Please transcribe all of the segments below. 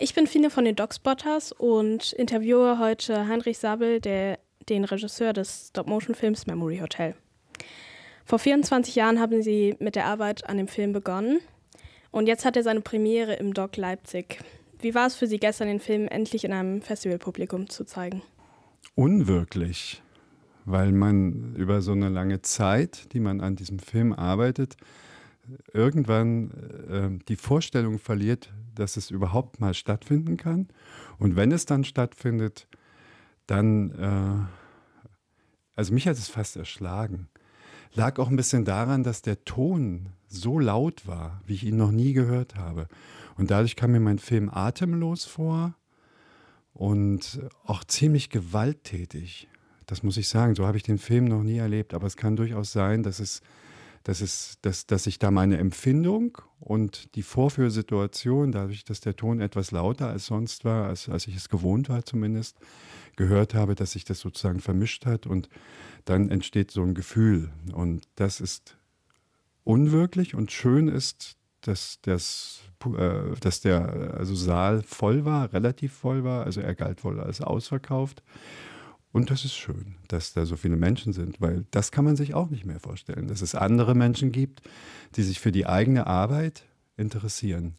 Ich bin Fine von den Dogspotters und interviewe heute Heinrich Sabel, den Regisseur des Stop-Motion-Films Memory Hotel. Vor 24 Jahren haben sie mit der Arbeit an dem Film begonnen und jetzt hat er seine Premiere im Dog Leipzig. Wie war es für Sie gestern, den Film endlich in einem Festivalpublikum zu zeigen? Unwirklich, weil man über so eine lange Zeit, die man an diesem Film arbeitet, irgendwann die Vorstellung verliert, dass es überhaupt mal stattfinden kann. Und wenn es dann stattfindet, dann, also mich hat es fast erschlagen. Lag auch ein bisschen daran, dass der Ton so laut war, wie ich ihn noch nie gehört habe. Und dadurch kam mir mein Film atemlos vor und auch ziemlich gewalttätig. Das muss ich sagen, so habe ich den Film noch nie erlebt. Aber es kann durchaus sein, dass ich da meine Empfindung und die Vorführsituation, dadurch, dass der Ton etwas lauter als sonst war, als ich es gewohnt war zumindest, gehört habe, dass sich das sozusagen vermischt hat und dann entsteht so ein Gefühl. Und das ist unwirklich und schön ist, dass der also Saal voll war, relativ voll war, also er galt wohl als ausverkauft. Und das ist schön, dass da so viele Menschen sind, weil das kann man sich auch nicht mehr vorstellen, dass es andere Menschen gibt, die sich für die eigene Arbeit interessieren.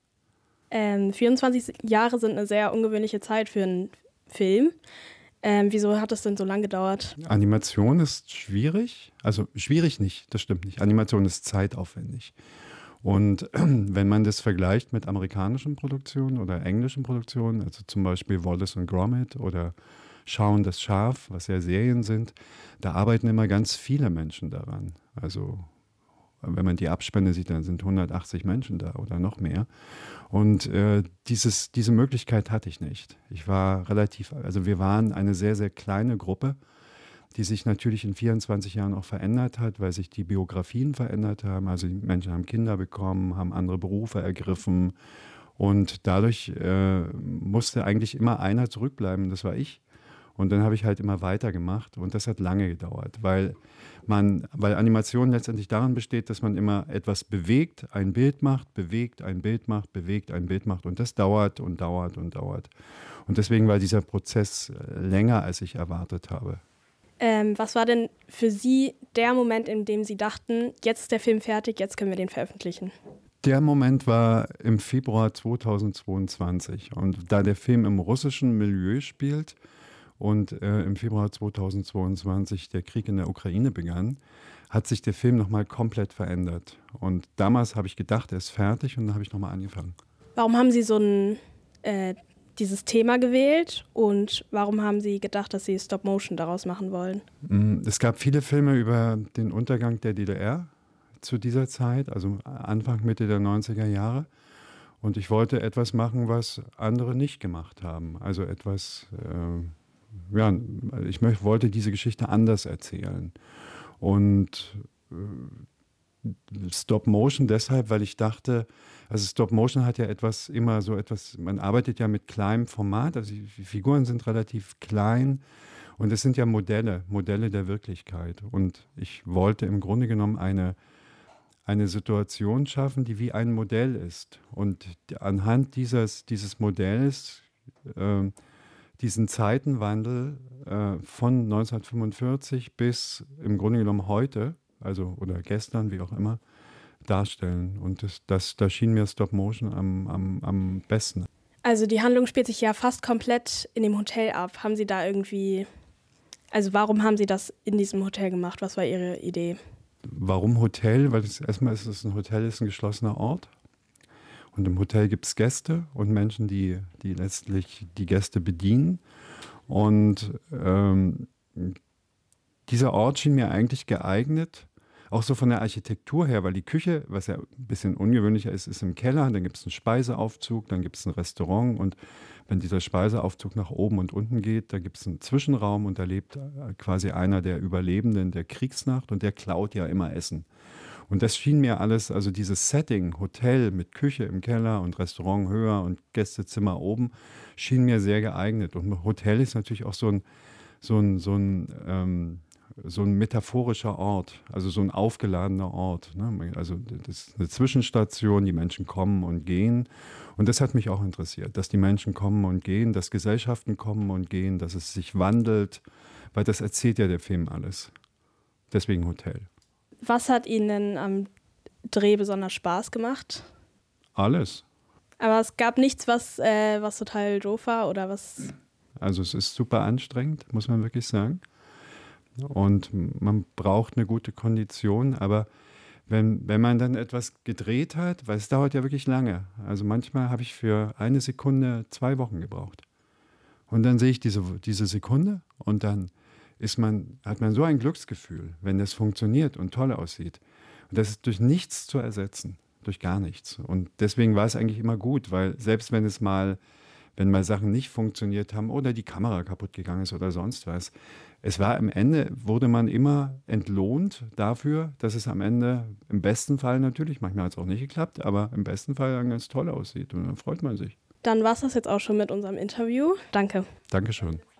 24 Jahre sind eine sehr ungewöhnliche Zeit für einen Film. Wieso hat es denn so lange gedauert? Animation ist schwierig, also schwierig nicht, das stimmt nicht. Animation ist zeitaufwendig. Und wenn man das vergleicht mit amerikanischen Produktionen oder englischen Produktionen, also zum Beispiel Wallace und Gromit oder Schauen das Schaf, was ja Serien sind, da arbeiten immer ganz viele Menschen daran. Also wenn man die Abspanne sieht, dann sind 180 Menschen da oder noch mehr. Und diese Möglichkeit hatte ich nicht. Also wir waren eine sehr, sehr kleine Gruppe, die sich natürlich in 24 Jahren auch verändert hat, weil sich die Biografien verändert haben. Also die Menschen haben Kinder bekommen, haben andere Berufe ergriffen. Und dadurch musste eigentlich immer einer zurückbleiben, das war ich. Und dann habe ich halt immer weitergemacht und das hat lange gedauert, weil Animation letztendlich daran besteht, dass man immer etwas bewegt, ein Bild macht, bewegt, ein Bild macht, bewegt, ein Bild macht und das dauert und dauert und dauert. Und deswegen war dieser Prozess länger, als ich erwartet habe. Was war denn für Sie der Moment, in dem Sie dachten, jetzt ist der Film fertig, jetzt können wir den veröffentlichen? Der Moment war im Februar 2022 und da der Film im russischen Milieu spielt, und im Februar 2022 der Krieg in der Ukraine begann, hat sich der Film nochmal komplett verändert. Und damals habe ich gedacht, er ist fertig und dann habe ich nochmal angefangen. Warum haben Sie dieses Thema gewählt und warum haben Sie gedacht, dass Sie Stop-Motion daraus machen wollen? Es gab viele Filme über den Untergang der DDR zu dieser Zeit, also Anfang, Mitte der 90er Jahre. Und ich wollte etwas machen, was andere nicht gemacht haben. Also etwas... wollte diese Geschichte anders erzählen. Und Stop Motion deshalb, weil ich dachte, also Stop Motion hat ja man arbeitet ja mit kleinem Format, also die Figuren sind relativ klein und es sind ja Modelle der Wirklichkeit. Und ich wollte im Grunde genommen eine Situation schaffen, die wie ein Modell ist. Und anhand dieses Modells diesen Zeitenwandel von 1945 bis im Grunde genommen heute, also oder gestern, wie auch immer, darstellen. Und da schien mir Stop Motion am besten. Also die Handlung spielt sich ja fast komplett in dem Hotel ab. Warum haben Sie das in diesem Hotel gemacht? Was war Ihre Idee? Warum Hotel? Weil erstmal ist es ein Hotel, ist ein geschlossener Ort. Und im Hotel gibt es Gäste und Menschen, die letztlich die Gäste bedienen. Und dieser Ort schien mir eigentlich geeignet, auch so von der Architektur her, weil die Küche, was ja ein bisschen ungewöhnlicher ist, ist im Keller. Dann gibt es einen Speiseaufzug, dann gibt es ein Restaurant. Und wenn dieser Speiseaufzug nach oben und unten geht, da gibt es einen Zwischenraum und da lebt quasi einer der Überlebenden der Kriegsnacht und der klaut ja immer Essen. Und das schien mir alles, also dieses Setting, Hotel mit Küche im Keller und Restaurant höher und Gästezimmer oben, schien mir sehr geeignet. Und Hotel ist natürlich auch so ein so ein metaphorischer Ort, also so ein aufgeladener Ort. Ne? Also das ist eine Zwischenstation, die Menschen kommen und gehen. Und das hat mich auch interessiert, dass die Menschen kommen und gehen, dass Gesellschaften kommen und gehen, dass es sich wandelt, weil das erzählt ja der Film alles. Deswegen Hotel. Was hat Ihnen am Dreh besonders Spaß gemacht? Alles. Aber es gab nichts, was total doof war oder was? Also es ist super anstrengend, muss man wirklich sagen. Und man braucht eine gute Kondition, aber wenn man dann etwas gedreht hat, weil es dauert ja wirklich lange. Also manchmal habe ich für eine Sekunde 2 Wochen gebraucht. Und dann sehe ich diese Sekunde und dann hat man so ein Glücksgefühl, wenn das funktioniert und toll aussieht. Und das ist durch nichts zu ersetzen, durch gar nichts. Und deswegen war es eigentlich immer gut, weil selbst wenn mal Sachen nicht funktioniert haben oder die Kamera kaputt gegangen ist oder sonst was, am Ende wurde man immer entlohnt dafür, dass es am Ende im besten Fall natürlich, manchmal hat es auch nicht geklappt, aber im besten Fall dann ganz toll aussieht und dann freut man sich. Dann war es das jetzt auch schon mit unserem Interview. Danke. Dankeschön.